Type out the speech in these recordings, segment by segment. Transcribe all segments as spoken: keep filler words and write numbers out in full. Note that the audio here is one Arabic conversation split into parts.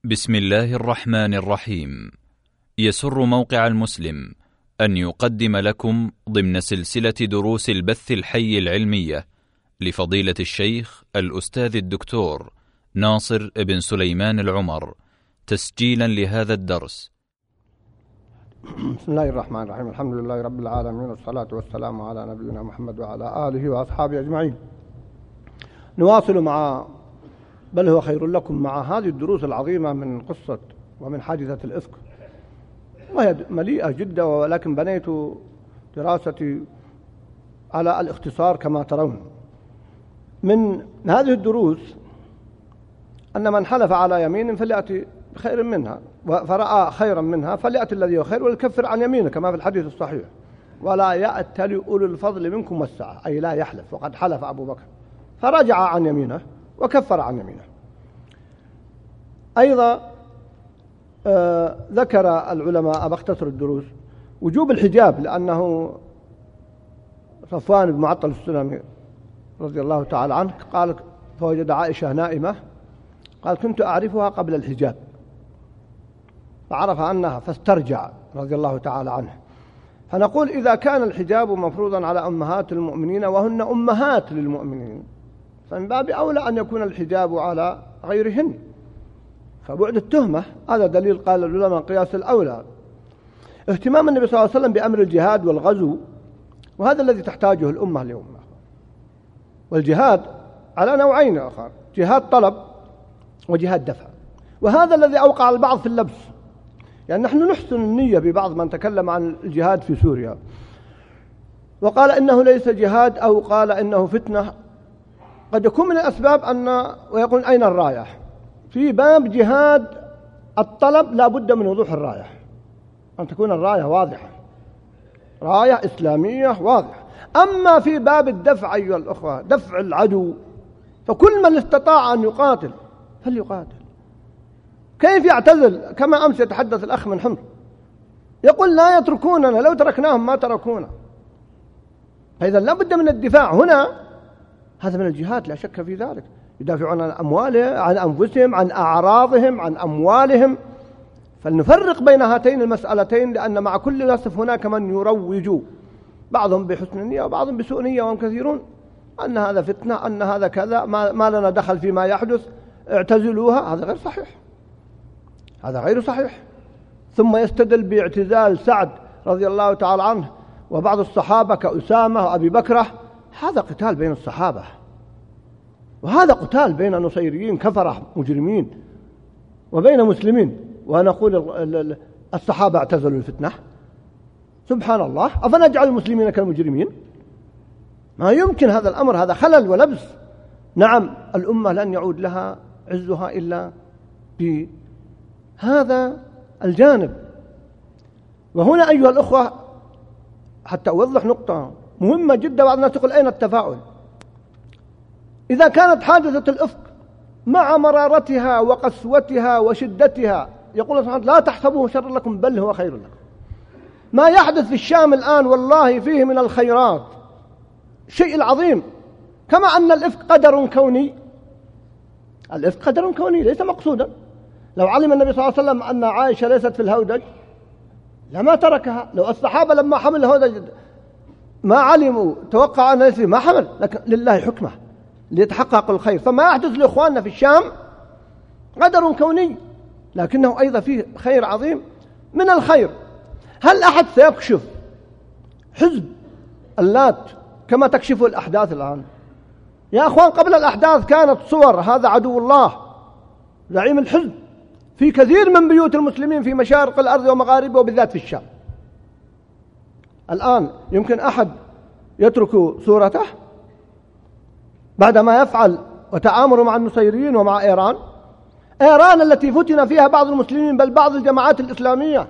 بسم الله الرحمن الرحيم. يسر موقع المسلم أن يقدم لكم ضمن سلسلة دروس البث الحي العلمية لفضيلة الشيخ الأستاذ الدكتور ناصر بن سليمان العمر، تسجيلا لهذا الدرس. بسم الله الرحمن الرحيم. الحمد لله رب العالمين، والصلاة والسلام على نبينا محمد وعلى آله وأصحابه أجمعين. نواصل مع بل هو خير لكم مع هذه الدروس العظيمة من قصة ومن حادثة الإفك، وهي مليئة جدا، ولكن بنيت دراستي على الاختصار كما ترون. من هذه الدروس أن من حلف على يمين فليأتي بخير منها، فرأى خيرا منها فليأتي الذي هو خير وليكفر عن يمينه كما في الحديث الصحيح. ولا يأتل أولو الفضل منكم والسعة، أي لا يحلف، وقد حلف أبو بكر فرجع عن يمينه وكفر عن يمينه. أيضا آه ذكر العلماء بختصر الدروس وجوب الحجاب، لأنه صفوان بن معطل السلمي رضي الله تعالى عنه قال فوجد عائشة نائمة، قال كنت أعرفها قبل الحجاب، فعرف أنها فاسترجع رضي الله تعالى عنه. فنقول إذا كان الحجاب مفروضا على أمهات المؤمنين وهن أمهات للمؤمنين، فمن باب أولى أن يكون الحجاب على غيرهن، فبعد التهمة هذا دليل قال العلماء قياس الأولى. اهتمام النبي صلى الله عليه وسلم بأمر الجهاد والغزو، وهذا الذي تحتاجه الأمة اليوم. والجهاد على نوعين آخر، جهاد طلب وجهاد دفع، وهذا الذي أوقع البعض في اللبس. يعني نحن نحسن النية ببعض من تكلم عن الجهاد في سوريا وقال إنه ليس جهاد، أو قال إنه فتنة. قد يكون من الأسباب أن ويقول أين الراية؟ في باب جهاد الطلب لا بد من وضوح الراية، أن تكون الراية واضحة، راية إسلامية واضحة. أما في باب الدفع أيها الأخوة، دفع العدو، فكل من استطاع أن يقاتل فليقاتل. كيف يعتزل؟ كما أمس يتحدث الأخ من حمص يقول لا يتركوننا، لو تركناهم ما تركونا. فإذا لا بد من الدفاع هنا، هذا من الجهاد لا شك في ذلك. يدافعون عن أموالهم، عن أنفسهم، عن أعراضهم، عن أموالهم. فلنفرق بين هاتين المسألتين، لأن مع كل للأسف هناك من يروج، بعضهم بحسن نية وبعضهم بسوء نية، وهم كثيرون، أن هذا فتنة، أن هذا كذا، ما, ما لنا دخل فيما يحدث، اعتزلوها. هذا غير صحيح، هذا غير صحيح. ثم يستدل باعتزال سعد رضي الله تعالى عنه وبعض الصحابة كأسامة وأبي بكرة. هذا قتال بين الصحابة، وهذا قتال بين نصيريين كفرة مجرمين وبين مسلمين، ونقول الصحابة اعتزلوا الفتنة. سبحان الله، أفنجعل المسلمين كالمجرمين؟ ما يمكن هذا الأمر، هذا خلل ولبس. نعم، الأمة لن يعود لها عزها إلا بهذا الجانب. وهنا أيها الأخوة حتى أوضح نقطة مهمة جدا، بعض الناس تقول أين التفاؤل؟ إذا كانت حادثة الإفك مع مرارتها وقسوتها وشدتها، يقول الله سبحانه لا تحسبوه شر لكم بل هو خير لكم. ما يحدث في الشام الآن والله فيه من الخيرات شيء العظيم، كما أن الإفك قدر كوني. الإفك قدر كوني ليس مقصودا. لو علم النبي صلى الله عليه وسلم أن عائشة ليست في الهودج لما تركها. لو الصحابة لما حمل الهودج ما علموا توقع أن يسري ما حمل، لكن لله حكمه ليتحقق الخير. فما يحدث لإخواننا في الشام قدر كوني، لكنه أيضا فيه خير عظيم. من الخير، هل أحد سيكشف حزب اللات كما تكشف الأحداث الآن؟ يا أخوان، قبل الأحداث كانت صور هذا عدو الله زعيم الحزب في كثير من بيوت المسلمين في مشارق الأرض ومغاربها، وبالذات في الشام. الآن يمكن أحد يترك صورته بعدما يفعل وتعامل مع النصيريين ومع إيران. إيران التي فتن فيها بعض المسلمين، بل بعض الجماعات الإسلامية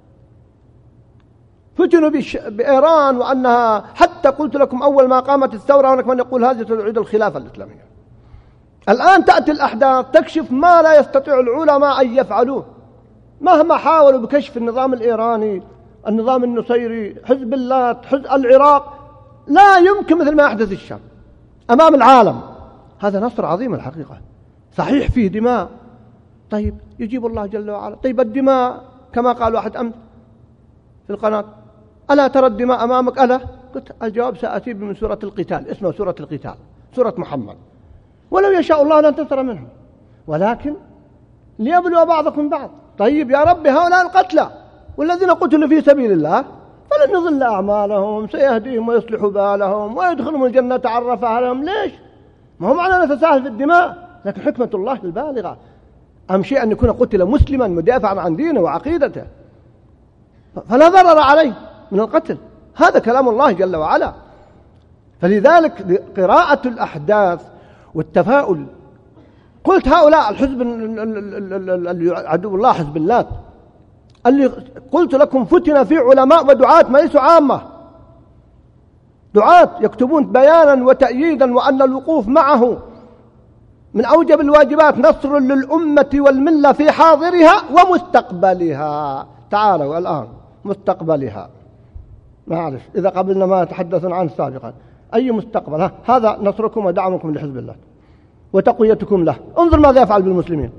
فتنوا بإيران، وأنها حتى قلت لكم أول ما قامت الثورة هناك من يقول هذه تعيد الخلافة الإسلامية. الآن تأتي الأحداث تكشف ما لا يستطيع العلماء أن يفعلوه مهما حاولوا بكشف النظام الإيراني، النظام النصيري، حزب الله، حزب العراق. لا يمكن مثل ما يحدث الشام أمام العالم. هذا نصر عظيم الحقيقة، صحيح فيه دماء، طيب يجيب الله جل وعلا. طيب الدماء كما قال واحد أمس في القناة، ألا ترى الدماء أمامك؟ ألا؟ قلت الجواب سأتي من سورة القتال، اسمها سورة القتال، سورة محمد. ولو يشاء الله لانتصر منهم، ولكن ليبلو بعضكم بعض. طيب يا رب هؤلاء القتلى والذين قتلوا في سبيل الله فلن يضل أعمالهم، سيهديهم ويصلح بالهم ويدخلهم الجنة عرفها لهم. ليش؟ ما هو معنى نتساهل في الدماء، لكن حكمة الله البالغة. أهم شيء أن يكون قتل مسلما مدافعا عن دينه وعقيدته، فلا ضرر عليه من القتل. هذا كلام الله جل وعلا. فلذلك قراءة الأحداث والتفاؤل. قلت هؤلاء الحزب عدو الله حزب الله اللي قلت لكم فتن في علماء ودعاة ما ليسوا عامة، دعاة يكتبون بيانا وتأييدا وأن الوقوف معه من أوجب الواجبات، نصر للأمة والملة في حاضرها ومستقبلها. تعالوا الآن مستقبلها، ما أعرف إذا قبلنا ما تحدثنا عنه سابقا. أي مستقبل؟ ها؟ هذا نصركم ودعمكم لحزب الله وتقويتكم له. انظر ماذا يفعل بالمسلمين.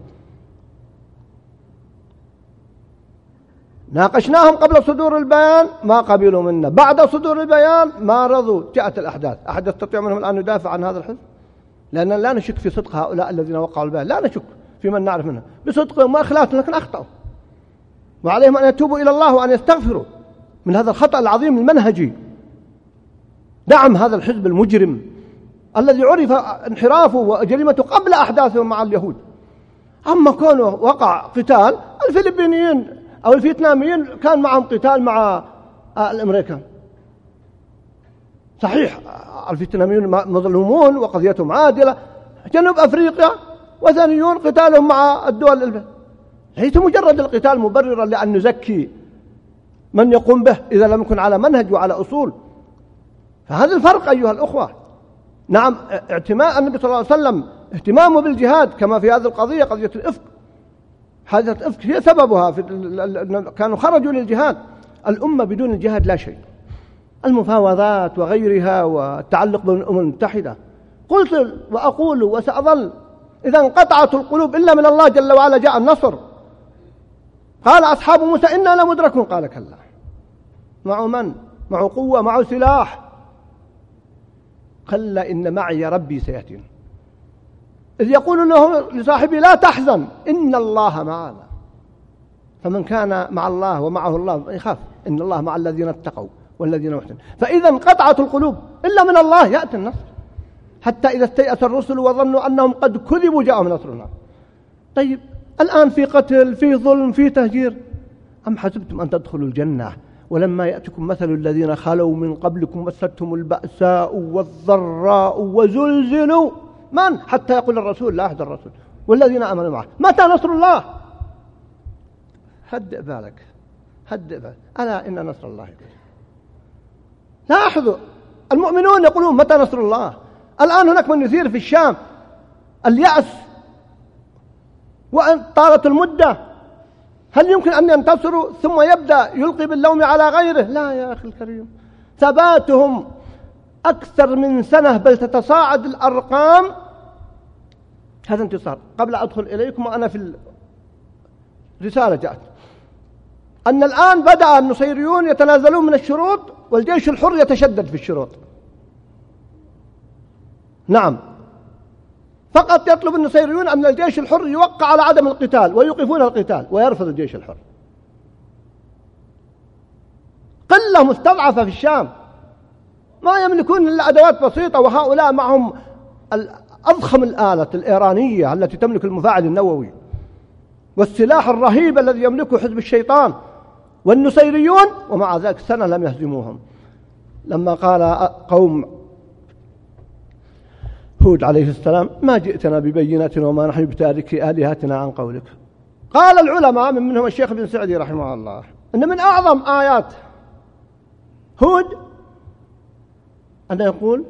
ناقشناهم قبل صدور البيان ما قبلوا منا، بعد صدور البيان ما رضوا. جاءت الأحداث. أحد يستطيع منهم الآن يدافع عن هذا الحزب؟ لأننا لا نشك في صدق هؤلاء الذين وقعوا البيان، لا نشك في من نعرف منهم بصدقهم وإخلاصهم، لكن أخطأوا، وعليهم أن يتوبوا إلى الله وأن يستغفروا من هذا الخطأ العظيم المنهجي. دعم هذا الحزب المجرم الذي عرف انحرافه وجريمته قبل أحداثه مع اليهود. أما كونه وقع قتال، الفلبينيين أو الفيتناميين كان معهم قتال مع الأمريكان. صحيح الفيتناميون مظلومون وقضيتهم عادلة، جنوب أفريقيا وثنيون قتالهم مع الدول البلد. ليس مجرد القتال مبررا لأن نزكي من يقوم به إذا لم يكن على منهج وعلى أصول. فهذا الفرق أيها الأخوة. نعم اعتماء النبي صلى الله عليه وسلم اهتمامه بالجهاد كما في هذه القضية، قضية الإفك. حادثة الإفك هي سببها في كانوا خرجوا للجهاد. الأمة بدون الجهاد لا شيء. المفاوضات وغيرها والتعلق بالأمم المتحدة. قلت وأقول وسأظل إذا انقطعت القلوب إلا من الله جل وعلا جاء النصر. قال أصحاب موسى إنا لمدركون، قال كلا. معه من؟ معه قوة، معه سلاح. كلا إن معي ربي سيهدين. إذ يقول له لصاحبه لا تحزن إن الله معنا. فمن كان مع الله ومعه الله يخاف، إن الله مع الذين اتقوا والذين محسنون. فإذا انقطعت القلوب إلا من الله يأتي النصر. حتى إذا استيأس الرسل وظنوا أنهم قد كذبوا جاءهم نصرنا. طيب الآن في قتل، في ظلم، في تهجير. أم حسبتم أن تدخلوا الجنة ولما يأتكم مثل الذين خلوا من قبلكم مستهم البأساء والضراء وزلزلوا من حتى يقول الرسول لا أحد الرسول والذين آمنوا معه متى نصر الله. هدئ بالك، هدئ بالك. ألا إن نصر الله يقول. لاحظوا المؤمنون يقولون متى نصر الله. الآن هناك من يثير في الشام اليأس وأن طالت المدة، هل يمكن أن ينتصروا ثم يبدأ يلقي باللوم على غيره؟ لا يا أخي الكريم، ثباتهم أكثر من سنة بل تتصاعد الأرقام. هذا انتصار. قبل أدخل إليكم وأنا في الرسالة جاءت أن الآن بدأ النصيريون يتنازلون من الشروط والجيش الحر يتشدد في الشروط. نعم، فقط يطلب النصيريون أن الجيش الحر يوقع على عدم القتال ويوقفون القتال، ويرفض الجيش الحر. قلة مستضعفة في الشام ما يملكون إلا أدوات بسيطة، وهؤلاء معهم أضخم الآلة الإيرانية التي تملك المفاعل النووي والسلاح الرهيب الذي يملكه حزب الشيطان والنصيريون، ومع ذلك سنة لم يهزموهم. لما قال قوم هود عليه السلام ما جئتنا ببينة وما نحن بتاركي آلهتنا عن قولك، قال العلماء من منهم الشيخ ابن سعدي رحمه الله أن من أعظم آيات هود أن يقول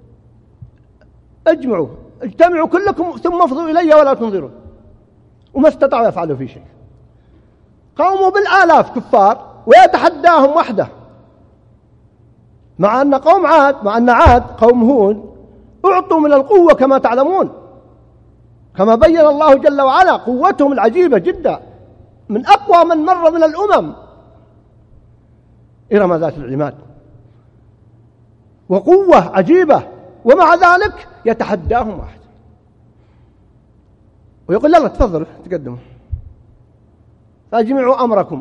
اجمعوا اجتمعوا كلكم ثم افضوا إلي ولا تنظروا، وما استطاعوا يفعلوا في شيء. قوموا بالآلاف كفار ويتحداهم وحده، مع أن قوم عاد مع أن عاد قوم هود أعطوا من القوة كما تعلمون، كما بين الله جل وعلا قوتهم العجيبة جدا، من أقوى من مر من الأمم، إرم ذات العماد، وقوة عجيبة، ومع ذلك يتحداهم واحد ويقول يلا تفضلوا تقدموا فاجمعوا أمركم،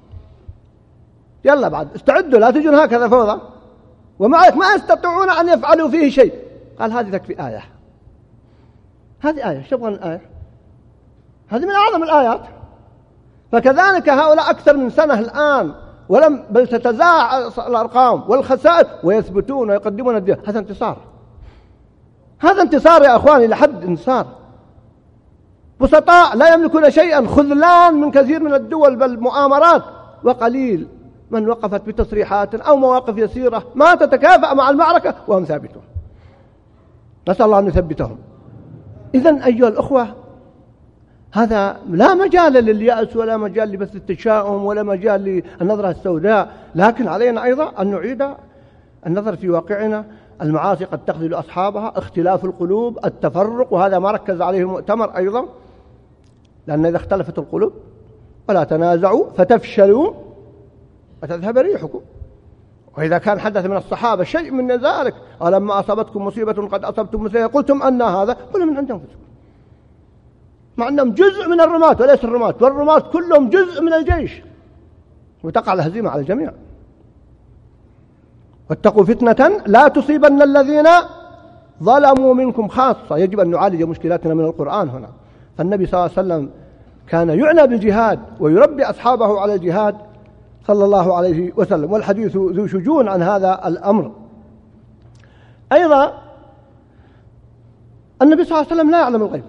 يلا بعد استعدوا لا تجون هكذا فوضى، ومعك ما يستطيعون أن يفعلوا فيه شيء. قال هذه تكفي آية، هذه آية، شبغا الآية هذه من أعظم الآيات. فكذلك هؤلاء أكثر من سنة الآن ولم بل تتزاع الأرقام والخسائر ويثبتون ويقدمون الدين، هذا انتصار، هذا انتصار يا أخواني، لحد انتصار. بسطاء لا يملكون شيئا، خذلان من كثير من الدول بل مؤامرات، وقليل من وقفت بتصريحات أو مواقف يسيرة ما تتكافأ مع المعركة وهم ثابتون. نسأل الله أن يثبتهم. إذن أيها الأخوة، هذا لا مجال لليأس ولا مجال لبث التشاؤم ولا مجال للنظرة السوداء، لكن علينا أيضا أن نعيد النظر في واقعنا. المعاصي قد تخذل أصحابها، اختلاف القلوب، التفرق، وهذا ما ركز عليه المؤتمر أيضا، لأن إذا اختلفت القلوب ولا تنازعوا فتفشلوا وتذهب ريحكم. وإذا كان حدث من الصحابة شيء من ذلك، ألما أصابتكم مصيبة قد أصبتم مثلها قلتم أن هذا، قل من عند أنفسكم، مع أنهم جزء من الرماة وليس الرماة، والرماة كلهم جزء من الجيش، وتقع الهزيمة على الجميع. واتقوا فتنة لا تصيبن الذين ظلموا منكم خاصة. يجب أن نعالج مشكلاتنا من القرآن هنا. فالنبي صلى الله عليه وسلم كان يعنى بالجهاد ويربي أصحابه على الجهاد صلى الله عليه وسلم، والحديث ذو شجون عن هذا الأمر. أيضا النبي صلى الله عليه وسلم لا يعلم الغيب،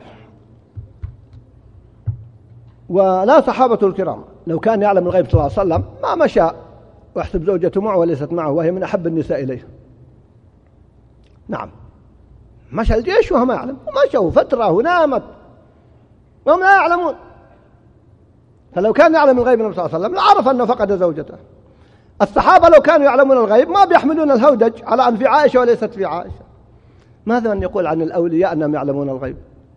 ولا صحابة الكرام. لو كان يعلم الغيب صلى الله عليه وسلم ما مشى واحسب زوجته معه وليست معه وهي من أحب النساء إليه. نعم، مشى الجيش وهو ما يعلم، ومشوا فترة ونامت وهم لا يعلمون. فلو كان يعلم الغيب النبي صلى الله عليه وسلم لعرف أنه فقد زوجته. الصحابة لو كانوا يعلمون الغيب ما بيحملون الهودج على أن في عائشة وليست في عائشة. ماذا أن يقول عن الأولياء أنهم يعلمون الغيب؟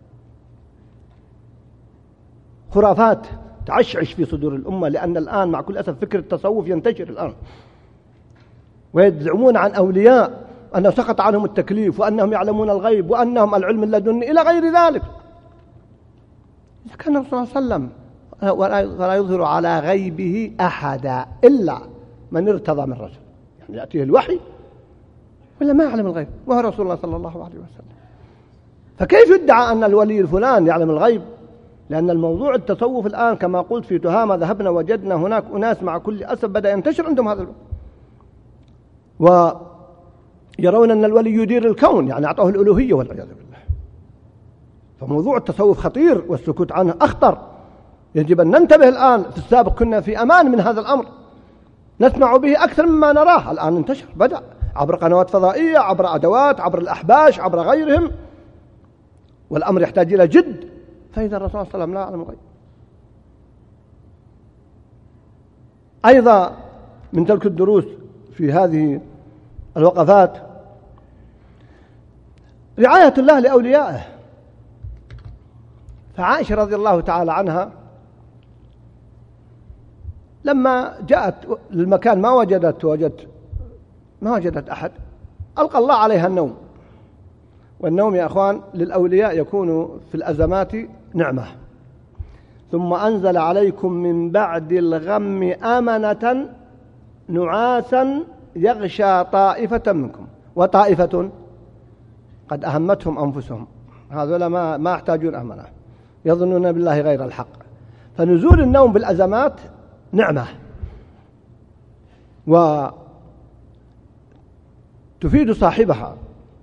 خرافات تعشعش في صدور الأمة، لأن الآن مع كل أسف فكر التصوف ينتشر الآن، ويزعمون عن أولياء أنه سقط عنهم التكليف وأنهم يعلمون الغيب وأنهم العلم اللدني إلى غير ذلك. إذا كان الرسول صلى الله عليه وسلم ولا يظهر على غيبه أحدا إلا من ارتضى من رجل، يعني يأتيه الوحي ولا ما يعلم الغيب وهو رسول الله صلى الله عليه وسلم. فكيف يدعى أن الولي الفلان يعلم الغيب؟ لأن الموضوع التصوف الآن كما قلت في تهامة ذهبنا وجدنا هناك أناس مع كل أسف بدأ ينتشر عندهم هذا الوقت، ويرون أن الولي يدير الكون، يعني أعطاه الألوهية والعياذ بالله. فموضوع التصوف خطير والسكوت عنه أخطر، يجب أن ننتبه الآن. في السابق كنا في أمان من هذا الأمر، نسمع به أكثر مما نراه. الآن انتشر، بدأ عبر قنوات فضائية، عبر أدوات، عبر الأحباش، عبر غيرهم، والأمر يحتاج إلى جد. فإذا الرسول صلى الله عليه وسلم لا يعلم الغيب. أيضا من تلك الدروس في هذه الوقفات رعاية الله لأوليائه. فعائشة رضي الله تعالى عنها لما جاءت للمكان ما وجدت وجدت ما وجدت أحد، ألقى الله عليها النوم. والنوم يا أخوان للأولياء يكون في الأزمات نعمة. ثم أنزل عليكم من بعد الغم أمنة نعاسا يغشى طائفة منكم وطائفة قد أهمتهم أنفسهم. هذولا ما ما يحتاجون أمنة، يظنون بالله غير الحق. فنزول النوم بالأزمات نعمة وتفيد صاحبها.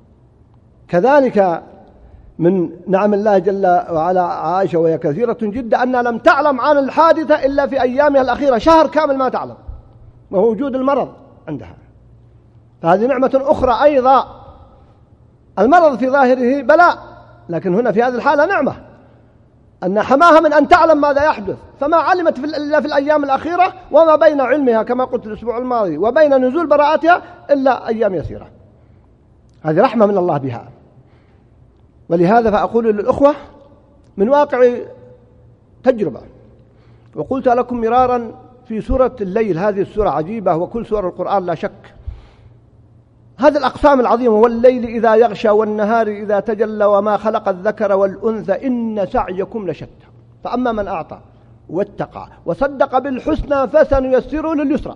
كذلك من نعم الله جل وعلا عائشة وهي كثيرة جدا أنها لم تعلم عن الحادثة إلا في أيامها الأخيرة، شهر كامل ما تعلم، وهو وجود المرض عندها. فهذه نعمة أخرى أيضا. المرض في ظاهره بلاء، لكن هنا في هذه الحالة نعمة أن حماها من أن تعلم ماذا يحدث، فما علمت إلا في الأيام الأخيرة، وما بين علمها كما قلت الأسبوع الماضي وبين نزول براءتها إلا أيام يسيرة. هذه رحمة من الله بها. ولهذا فأقول للأخوة من واقع تجربة، وقلت لكم مرارا في سورة الليل، هذه السورة عجيبة وكل سور القرآن لا شك، هذه الأقسام العظيمة، والليل إذا يغشى والنهار إذا تجلى وما خلق الذكر والأنثى إن سعيكم لشتى، فأما من أعطى واتقى وصدق بالحسنى فسنيسره لليسرى.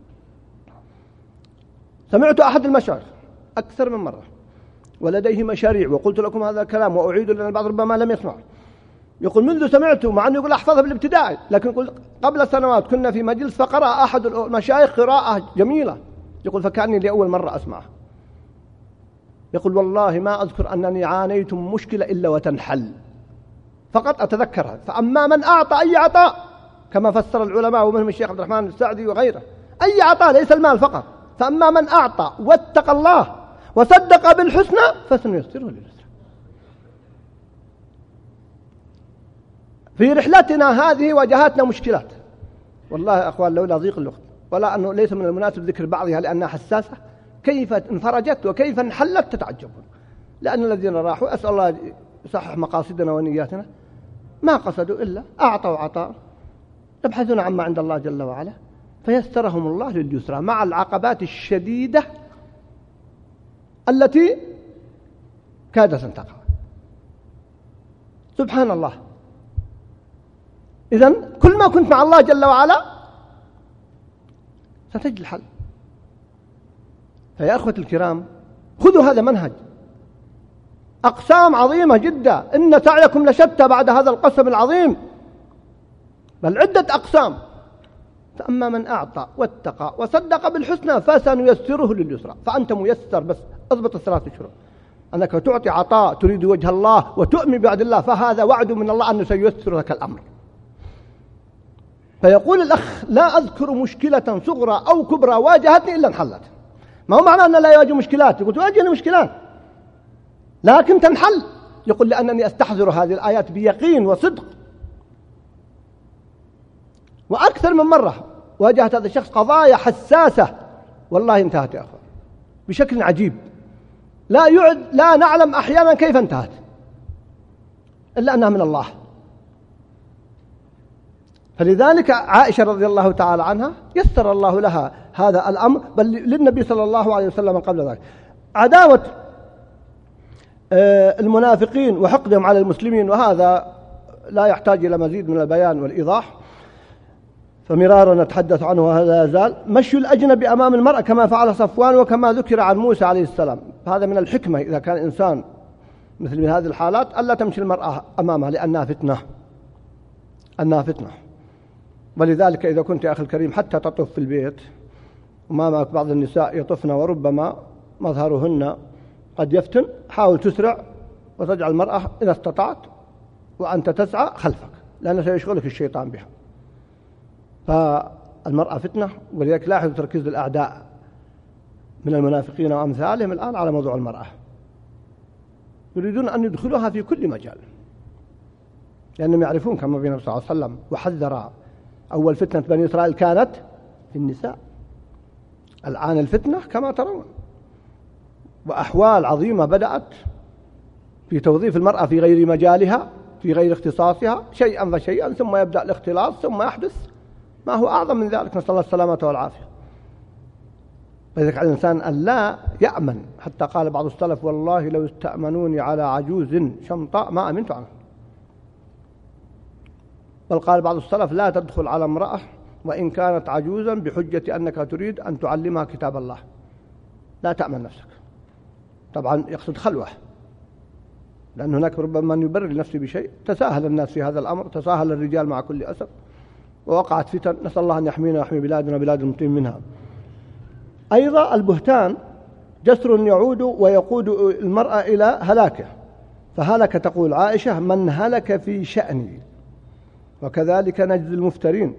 سمعت أحد المشايخ أكثر من مرة ولديه مشاريع، وقلت لكم هذا الكلام وأعيد لأن البعض ربما لم يسمع، يقول منذ سمعته، مع أنه يقول أحفظها بالابتدائي، لكن يقول قبل سنوات كنا في مجلس فقرأ أحد المشايخ قراءة جميلة، يقول فكأني لأول مرة أسمعها. يقول والله ما أذكر أنني عانيت من مشكلة إلا وتنحل، فقط أتذكرها. فأما من أعطى أي عطاء كما فسر العلماء ومنهم الشيخ عبد الرحمن السعدي وغيره، أي عطاء ليس المال فقط، فأما من أعطى واتقى الله وصدق بالحسنى فسنيسره لليسرى. في رحلتنا هذه واجهتنا مشكلات والله يا أخوان لولا ضيق الوقت، ولا أنه ليس من المناسب ذكر بعضها لأنها حساسة، كيف انفرجت وكيف انحلت تتعجبون. لأن الذين راحوا أسأل الله يصحح مقاصدنا ونياتنا ما قصدوا إلا أعطوا عطاء، يبحثون عما عند الله جل وعلا فيسرهم الله لليسرى مع العقبات الشديدة التي كادت أن تقع. سبحان الله. إذن كل ما كنت مع الله جل وعلا ستجد الحل. فيا أخوة الكرام خذوا هذا منهج، أقسام عظيمة جدا، إن سعيكم لشتى بعد هذا القسم العظيم، بل عدة أقسام. فأما من أعطى واتقى وصدق بالحسنى فسنيسره لليسرى. فأنت ميسر، بس اضبط الثلاث شروط، أنك تعطي عطاء تريد وجه الله وتؤمن بعد الله، فهذا وعد من الله أنه سييسر لك الأمر. فيقول الأخ لا أذكر مشكلة صغرى أو كبرى واجهتني إلا انحلت. ما هو معنى أن لا يواجه مشكلات، يقول تواجهني مشكلات لكن تنحل. يقول لأنني أستحضر هذه الآيات بيقين وصدق، وأكثر من مرة واجهت هذا الشخص قضايا حساسة والله انتهت يا أخوان بشكل عجيب، لا يعد لا نعلم أحيانا كيف انتهت إلا أنها من الله. فلذلك عائشة رضي الله تعالى عنها يسر الله لها هذا الأمر، بل للنبي صلى الله عليه وسلم قبل ذلك. عداوة المنافقين وحقدهم على المسلمين، وهذا لا يحتاج إلى مزيد من البيان والإيضاح، فمرارا نتحدث عنه وهذا يزال. مشي الأجنبي أمام المرأة كما فعل صفوان وكما ذكر عن موسى عليه السلام، هذا من الحكمة إذا كان إنسان مثل من هذه الحالات ألا تمشي المرأة أمامها لأنها فتنة، أنها فتنة. ولذلك إذا كنت يا أخي الكريم حتى تطف في البيت أمامك بعض النساء يطفن وربما مظهرهن قد يفتن، حاول تسرع وتجعل المرأة إذا استطعت وأنت تسعى خلفك، لأنه سيشغلك الشيطان بها. فالمرأة فتنة، ولذلك لاحظوا تركيز الأعداء من المنافقين وأمثالهم الآن على موضوع المرأة، يريدون أن يدخلوها في كل مجال، لأنهم يعرفون كما بين النبي صلى الله عليه وسلم وحذر أول فتنة بني إسرائيل كانت في النساء، الآن الفتنة كما ترون، وأحوال عظيمة بدأت في توظيف المرأة في غير مجالها في غير اختصاصها شيئا فشيئا، ثم يبدأ الاختلاط، ثم يحدث ما هو أعظم من ذلك، نسأل الله السلامة والعافية. فلذلك على الإنسان أن لا يأمن، حتى قال بعض السلف والله لو استأمنوني على عجوز شمطاء ما أمنت عنه. بل قال بعض السلف لا تدخل على امرأة وإن كانت عجوزا بحجة أنك تريد أن تعلمها كتاب الله، لا تأمن نفسك. طبعا يقصد خلوة، لأن هناك ربما من يبرر لنفسه بشيء. تساهل الناس في هذا الأمر، تساهل الرجال مع كل أسف، ووقعت فتن، نسأل الله أن يحمينا ويحمي بلادنا بلاد المسلمين منها. أيضا البهتان جسر يعود ويقود المرأة إلى هلاكه، فهلك تقول عائشة من هلك في شأني، وكذلك نجزي المفترين.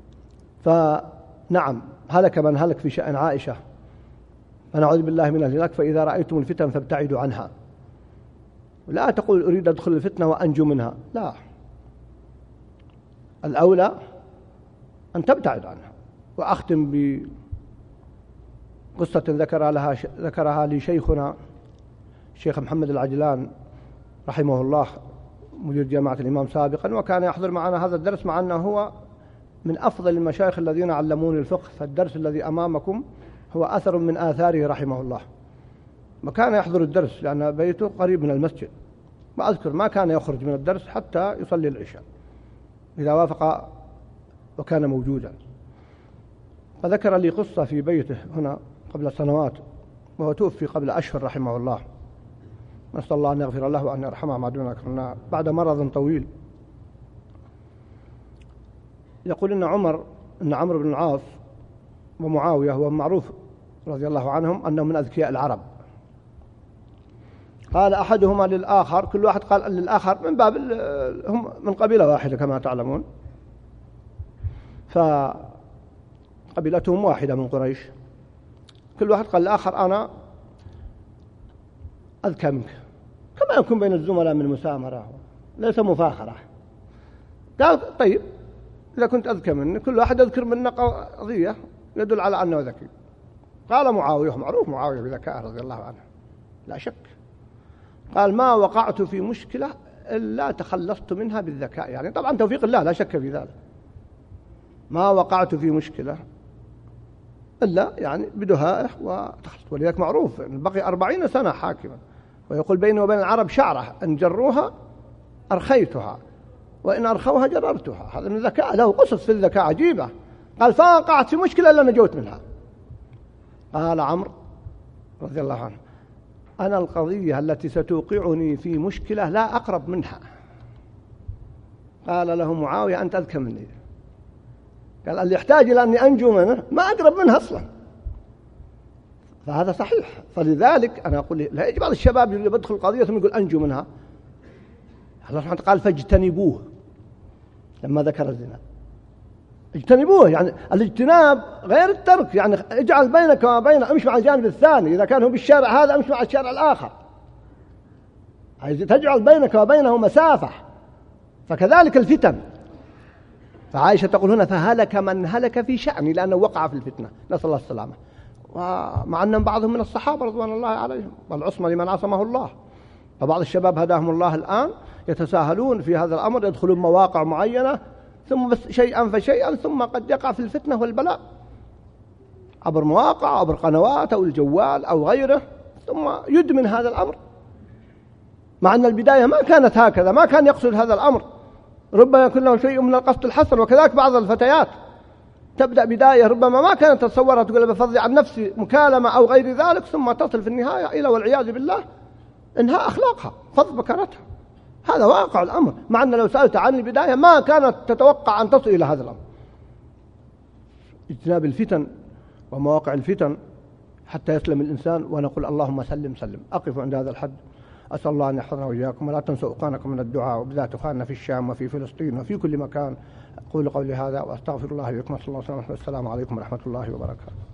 فنعم هلك من هلك في شأن عائشة، فنعوذ بالله من الهلاك. فإذا رأيتم الفتن فابتعدوا عنها، لا تقول أريد أدخل الفتنة وأنجو منها، لا، الأولى أن تبتعد عنها. وأختم بقصة ذكرها لها ذكرها لي شيخنا الشيخ محمد العجلان رحمه الله، مدير جامعة الإمام سابقا، وكان يحضر معنا هذا الدرس، مع أنه هو من أفضل المشايخ الذين علموني الفقه. فالدرس الذي أمامكم هو أثر من آثاره رحمه الله. وكان يحضر الدرس لأن بيته قريب من المسجد، وأذكر ما كان يخرج من الدرس حتى يصلي العشاء إذا وافق وكان موجودا. فذكر لي قصة في بيته هنا قبل سنوات، وهو توفي قبل أشهر رحمه الله، نسأل الله أن يغفر له وأن يرحمه ما دون ذكرنا، بعد مرض طويل. يقول إن عمر إن عمرو بن العاص ومعاوية هو معروف رضي الله عنهم أنهم من أذكياء العرب. قال أحدهما للآخر، كل واحد قال للآخر من باب هم من قبيلة واحدة كما تعلمون، فقبيلتهم واحدة من قريش. كل واحد قال للآخر أنا أذكى منك، كما يكون بين الزملاء من مسامرة ليس مفاخرة. قال طيب إذا كنت أذكى مني كل واحد يذكر منا قضية يدل على أنه ذكي. قال معاوية، معروف معاوية بذكاء رضي الله عنه لا شك، قال ما وقعت في مشكلة إلا تخلصت منها بالذكاء، يعني طبعا توفيق الله لا شك في ذلك. ما وقعت في مشكلة إلا يعني بدهائه وتخلصت. ولذلك معروف بقي أربعين سنة حاكما، ويقول بيني وبين العرب شعرة إن جروها أرخيتها وإن أرخوها جررتها. هذا من ذكاء، له قصص في الذكاء عجيبة. قال فوقعت في مشكلة إلا نجوت منها. قال عمرو رضي الله عنه أنا القضية التي ستوقعني في مشكلة لا أقرب منها. قال له معاوية أنت أذكى مني. قال اللي يحتاج إلى أني أنجو منه ما أقرب منها أصلا. فهذا صحيح. فلذلك أنا أقول لا يجب على الشباب اللي بدخل القضية ثم يقول أنجو منها. الله سبحانه قال فاجتنبوه لما ذكر الزنا، اجتنبوه، يعني الاجتناب غير الترك، يعني اجعل بينك وبين، امشي مع الجانب الثاني، إذا كان هو بالشارع هذا امشي مع الشارع الآخر، تجعل بينك وبينه مسافة. فكذلك الفتن. فعائشة تقول هنا فهلك من هلك في شأني لأنه وقع في الفتنة، نسأل الله السلامة. ومع أن بعضهم من الصحابة رضوان الله عليهم، والعصمة لمن عصمه الله. فبعض الشباب هداهم الله الآن يتساهلون في هذا الأمر، يدخلون مواقع معينة ثم بس شيئا فشيئا ثم قد يقع في الفتنة والبلاء عبر مواقع عبر قنوات أو الجوال أو غيره، ثم يدمن هذا الأمر، مع أن البداية ما كانت هكذا، ما كان يقصد هذا الأمر، ربما يكون له شيء من القصد الحسن. وكذلك بعض الفتيات تبدأ بداية ربما ما كانت تتصورها، تقول بفضل عن نفسي مكالمة أو غير ذلك، ثم تصل في النهاية إلى والعياذ بالله إنهاء أخلاقها فض بكرتها. هذا واقع الأمر، مع أن لو سألت عن البداية ما كانت تتوقع أن تصل إلى هذا الأمر. اجتناب الفتن ومواقع الفتن حتى يسلم الإنسان، ونقول اللهم سلم سلم. أقف عند هذا الحد، أسأل الله أن يحفظنا وإياكم، ولا تنسوا أوقانكم من الدعاء، وبذات أخواننا في الشام وفي فلسطين وفي كل مكان. أقول قولي هذا وأستغفر الله لكم، صلى الله عليه وسلم، والسلام عليكم ورحمة الله وبركاته.